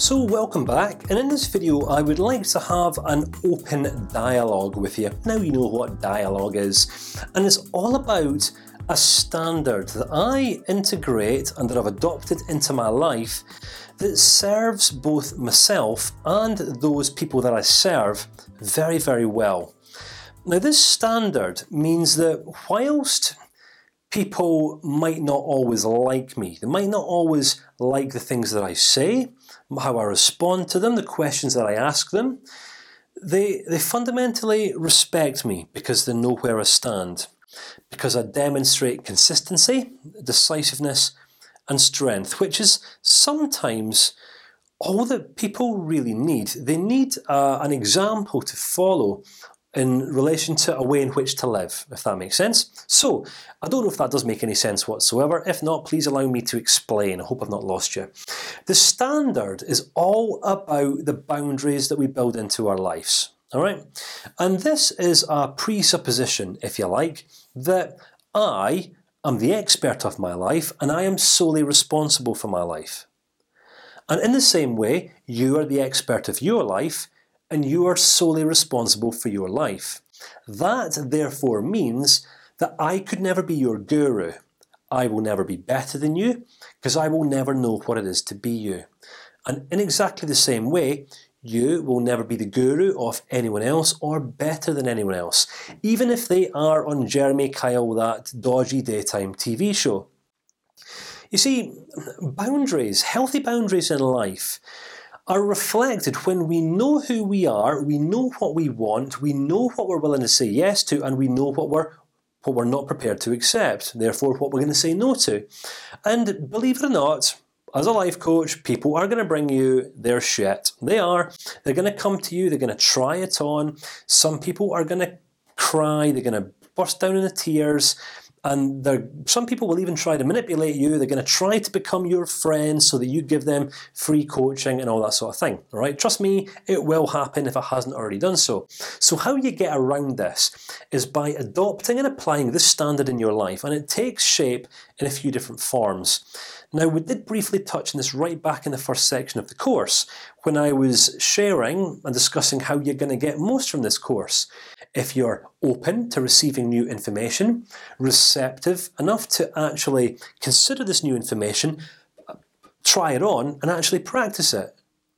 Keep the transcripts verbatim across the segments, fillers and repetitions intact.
So welcome back, and in this video I would like to have an open dialogue with you. Now you know what dialogue is, and it's all about a standard that I integrate and that I've adopted into my life that serves both myself and those people that I serve very, very well. Now this standard means that whilst people might not always like me, they might not always like the things that I say, how I respond to them, the questions that I ask them, they they fundamentally respect me because they know where I stand, because I demonstrate consistency, decisiveness, and strength, which is sometimes all that people really need. They need uh, an example to follow in relation to a way in which to live, if that makes sense. So, I don't know if that does make any sense whatsoever. If not, please allow me to explain. I hope I've not lost you. The standard is all about the boundaries that we build into our lives. All right, and this is a presupposition, if you like, that I am the expert of my life and I am solely responsible for my life. And in the same way, you are the expert of your life, and you are solely responsible for your life. That therefore means that I could never be your guru. I will never be better than you, because I will never know what it is to be you. And in exactly the same way, you will never be the guru of anyone else or better than anyone else, even if they are on Jeremy Kyle, that dodgy daytime T V show. You see, boundaries, healthy boundaries in life, are reflected when we know who we are, we know what we want, we know what we're willing to say yes to, and we know what we're what we're not prepared to accept. Therefore, what we're going to say no to. And believe it or not, as a life coach, people are going to bring you their shit. They are. They're going to come to you. They're going to try it on. Some people are going to cry. They're going to burst down into tears. And they're, some people will even try to manipulate you. They're going to try to become your friend so that you give them free coaching and all that sort of thing. All right, trust me, it will happen if it hasn't already done so. So how you get around this is by adopting and applying this standard in your life, and it takes shape in a few different forms. Now, we did briefly touch on this right back in the first section of the course when I was sharing and discussing how you're going to get most from this course. If you're open to receiving new information, receptive enough to actually consider this new information, try it on, and actually practice it.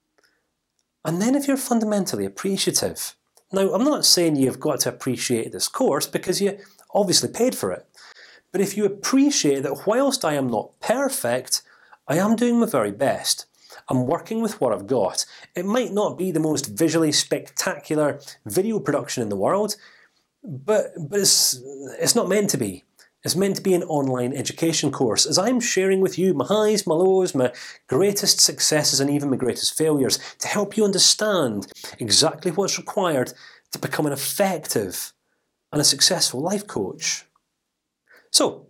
And then if you're fundamentally appreciative. Now, I'm not saying you've got to appreciate this course because you obviously paid for it. But if you appreciate that whilst I am not perfect, I am doing my very best. I'm working with what I've got. It might not be the most visually spectacular video production in the world, but but it's it's not meant to be. It's meant to be an online education course, as I'm sharing with you my highs, my lows, my greatest successes, and even my greatest failures, to help you understand exactly what's required to become an effective and a successful life coach. So,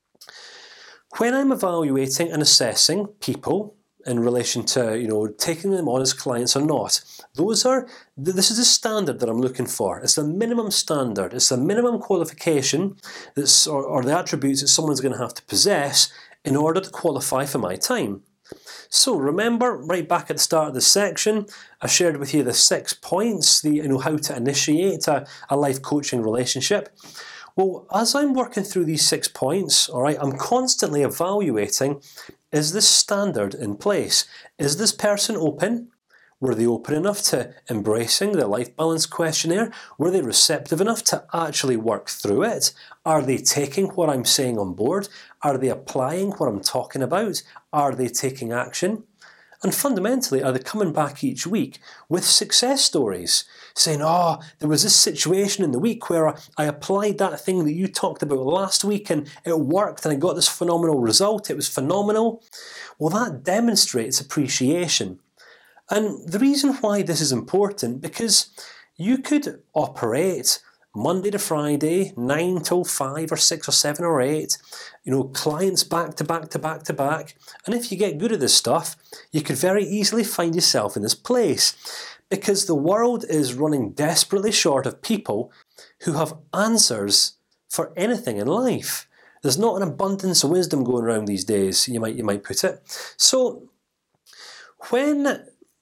when I'm evaluating and assessing people in relation to, you know, taking them on as clients or not, those are this is the standard that I'm looking for. It's the minimum standard. It's the minimum qualification that's or, or the attributes that someone's going to have to possess in order to qualify for my time. So remember, right back at the start of the section, I shared with you the six points, the you know how to initiate a, a life coaching relationship. Well, as I'm working through these six points, all right, I'm constantly evaluating: is this standard in place? Is this person open? Were they open enough to embracing the life balance questionnaire? Were they receptive enough to actually work through it? Are they taking what I'm saying on board? Are they applying what I'm talking about? Are they taking action? And fundamentally, are they coming back each week with success stories, saying, "Oh, there was this situation in the week where I applied that thing that you talked about last week, and it worked, and I got this phenomenal result. It was phenomenal." Well, that demonstrates appreciation, and the reason why this is important, because you could operate Monday to Friday, nine till five or six or seven or eight, you know, clients back to back to back to back. And if you get good at this stuff, you could very easily find yourself in this place, because the world is running desperately short of people who have answers for anything in life. There's not an abundance of wisdom going around these days. You might you might put it. So when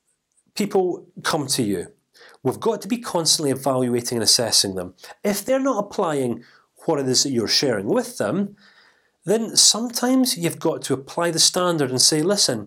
people come to you, we've got to be constantly evaluating and assessing them. If they're not applying what it is that you're sharing with them, then sometimes you've got to apply the standard and say, listen,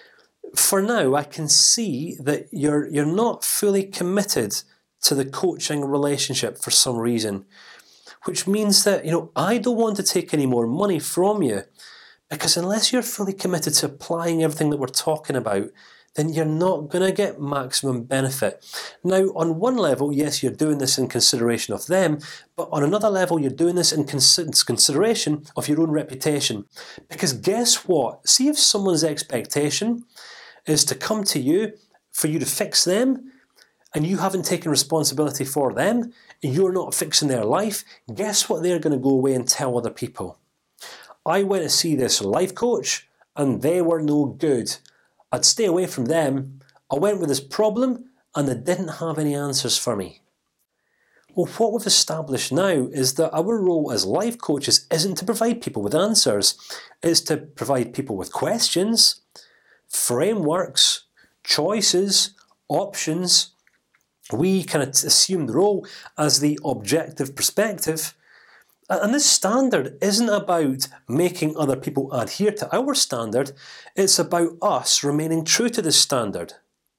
for now I can see that you're you're not fully committed to the coaching relationship for some reason, which means that you know I don't want to take any more money from you, because unless you're fully committed to applying everything that we're talking about, then you're not going to get maximum benefit. Now, on one level, yes, you're doing this in consideration of them, but on another level, you're doing this in cons consideration of your own reputation. Because guess what? See if someone's expectation is to come to you for you to fix them, and you haven't taken responsibility for them, and you're not fixing their life. Guess what? They're going to go away and tell other people. I went to see this life coach, and they were no good. I'd stay away from them. I went with this problem, and they didn't have any answers for me. Well, what we've established now is that our role as life coaches isn't to provide people with answers; it's to provide people with questions, frameworks, choices, options. We kind of assume the role as the objective perspective. And this standard isn't about making other people adhere to our standard. It's about us remaining true to this standard.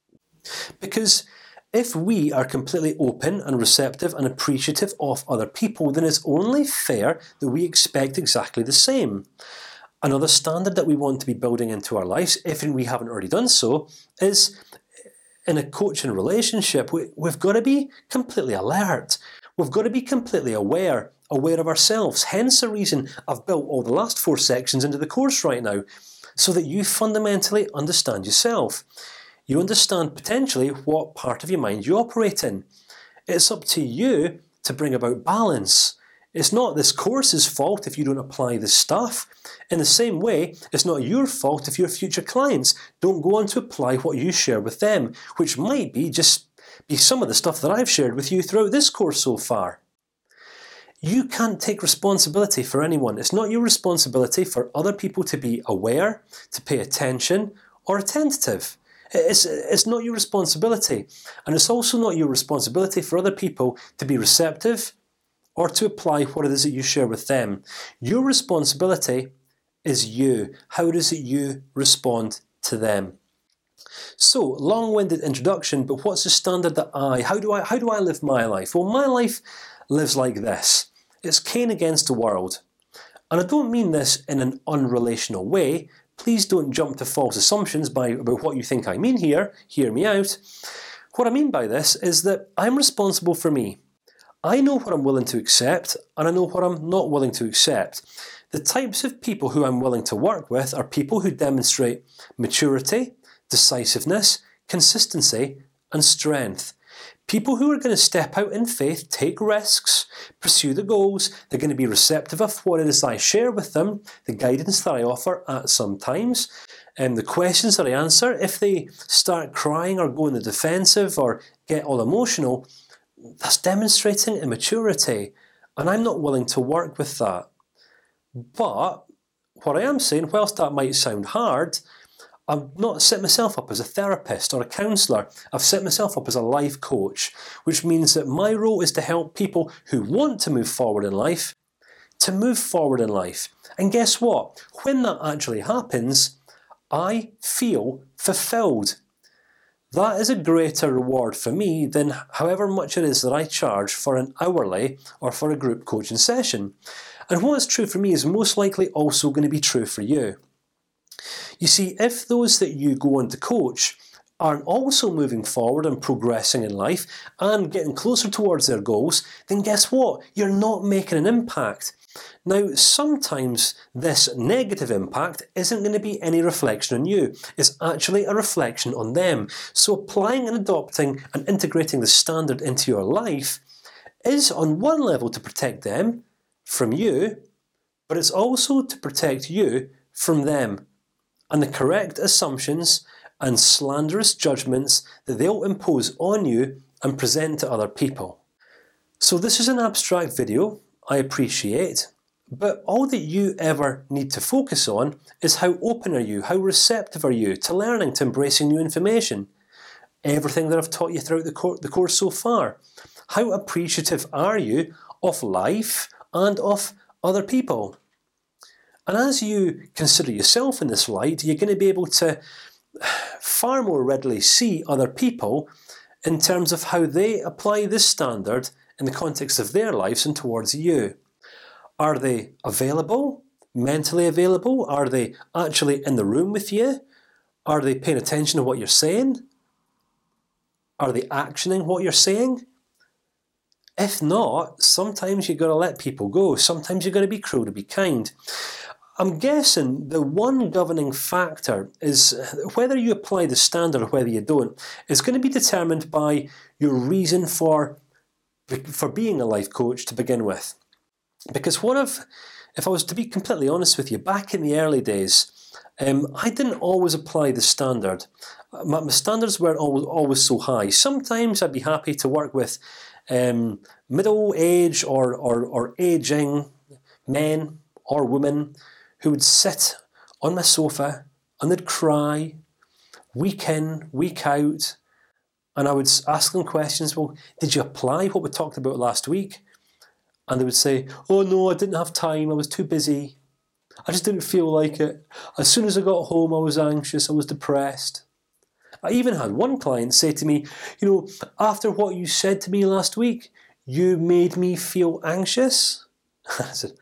Because if we are completely open and receptive and appreciative of other people, then it's only fair that we expect exactly the same. Another standard that we want to be building into our lives, if we haven't already done so, is in a coaching relationship, we, we've got to be completely alert. We've got to be completely aware. Aware of ourselves. Hence the reason I've built all the last four sections into the course right now, so that you fundamentally understand yourself. You understand potentially what part of your mind you operate in. It's up to you to bring about balance. It's not this course's fault if you don't apply this stuff. In the same way, it's not your fault if your future clients don't go on to apply what you share with them, which might be just be some of the stuff that I've shared with you throughout this course so far. You can't take responsibility for anyone. It's not your responsibility for other people to be aware, to pay attention, or attentive. It's it's not your responsibility, and it's also not your responsibility for other people to be receptive, or to apply what it is that you share with them. Your responsibility is you. How does it you respond to them? So, long-winded introduction, but what's the standard that I? How do I? How do I live my life? Well, my life lives like this. It's Cain against the world, and I don't mean this in an unrelational way. Please don't jump to false assumptions by about what you think I mean here. Hear me out. What I mean by this is that I'm responsible for me. I know what I'm willing to accept, and I know what I'm not willing to accept. The types of people who I'm willing to work with are people who demonstrate maturity, decisiveness, consistency, and strength. People who are going to step out in faith, take risks, pursue the goals. They're going to be receptive of what it is I share with them, the guidance that I offer at some times, and the questions that I answer. If they start crying or go in the defensive or get all emotional, that's demonstrating immaturity, and I'm not willing to work with that. But what I am saying, whilst that might sound hard, I've not set myself up as a therapist or a counsellor. I've set myself up as a life coach, which means that my role is to help people who want to move forward in life to move forward in life. And guess what? When that actually happens, I feel fulfilled. That is a greater reward for me than however much it is that I charge for an hourly or for a group coaching session. And what's true for me is most likely also going to be true for you. You see, if those that you go on to coach aren't also moving forward and progressing in life and getting closer towards their goals, then guess what? You're not making an impact. Now, sometimes this negative impact isn't going to be any reflection on you. It's actually a reflection on them. So applying and adopting and integrating the standard into your life is on one level to protect them from you, but it's also to protect you from them and the correct assumptions and slanderous judgments that they'll impose on you and present to other people. So this is an abstract video, I appreciate, but all that you ever need to focus on is how open are you, how receptive are you to learning, to embracing new information. everything that I've taught you throughout the, cour the course so far? How appreciative are you of life and of other people? And as you consider yourself in this light, you're going to be able to far more readily see other people in terms of how they apply this standard in the context of their lives and towards you. Are they available, mentally available? Are they actually in the room with you? Are they paying attention to what you're saying? Are they actioning what you're saying? If not, sometimes you've got to let people go. Sometimes you've got to be cruel to be kind. I'm guessing the one governing factor is whether you apply the standard or whether you don't is going to be determined by your reason for for being a life coach to begin with. Because what if, if I was to be completely honest with you, back in the early days, um, I didn't always apply the standard. My, my standards weren't always, always so high. Sometimes I'd be happy to work with um, middle age or, or or aging men or women who would sit on my sofa and they'd cry, week in, week out, and I would ask them questions. Well, did you apply what we talked about last week? And they would say, "Oh no, I didn't have time. I was too busy. I just didn't feel like it. As soon as I got home, I was anxious. I was depressed." I even had one client say to me, "You know, after what you said to me last week, you made me feel anxious." I said,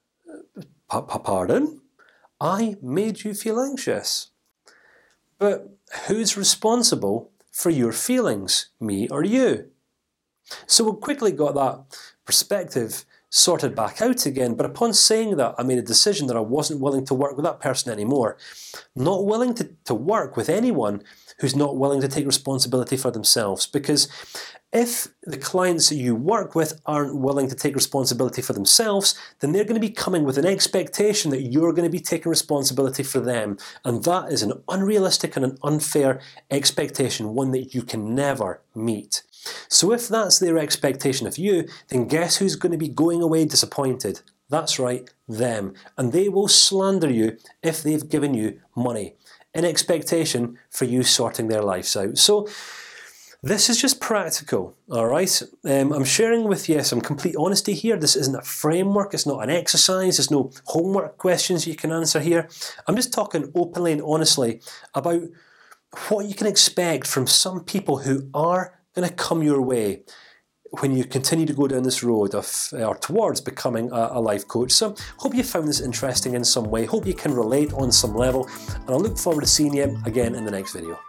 "Pardon? I made you feel anxious?" But who's responsible for your feelings, me or you? So we quickly got that perspective sorted back out again. But upon saying that, I made a decision that I wasn't willing to work with that person anymore. Not willing to to work with anyone who's not willing to take responsibility for themselves. Because if the clients that you work with aren't willing to take responsibility for themselves, then they're going to be coming with an expectation that you're going to be taking responsibility for them, and that is an unrealistic and an unfair expectation, one that you can never meet. So if that's their expectation of you, then guess who's going to be going away disappointed? That's right, them, and they will slander you if they've given you money in expectation for you sorting their lives out. So this is just practical, all right? Um, I'm sharing with you some complete honesty here. This isn't a framework. It's not an exercise. There's no homework questions you can answer here. I'm just talking openly and honestly about what you can expect from some people who are going to come your way when you continue to go down this road of or towards becoming a, a life coach. So, hope you found this interesting in some way. Hope you can relate on some level, and I look forward to seeing you again in the next video.